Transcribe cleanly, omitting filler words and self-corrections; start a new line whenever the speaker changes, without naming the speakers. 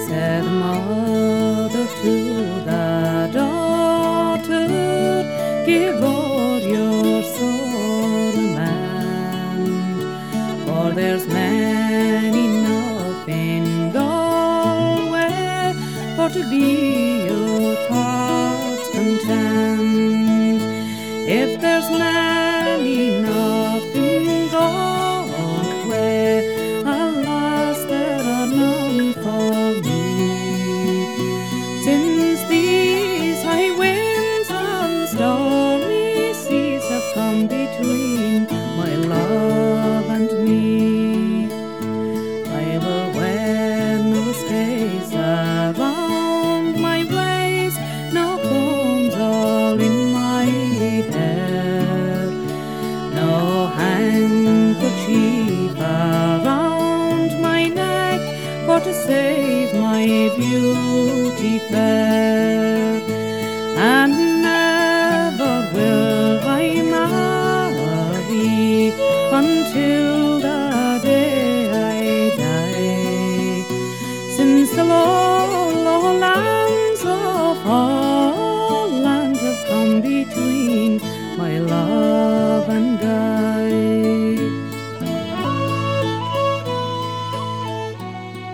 Said mother to the daughter, give all your soul man, for there's men enough in Galway for to be your heart's content. If there's men enough in Galway, alas, there are none for me. Since these high winds and stormy seas have come between my love and me, I will wear no stays around my waist, no combs all in my hair, no handkerchief around my neck, for to save my beauty fair. And never will I marry until the day I die, since the lowlands of Holland have come between my love and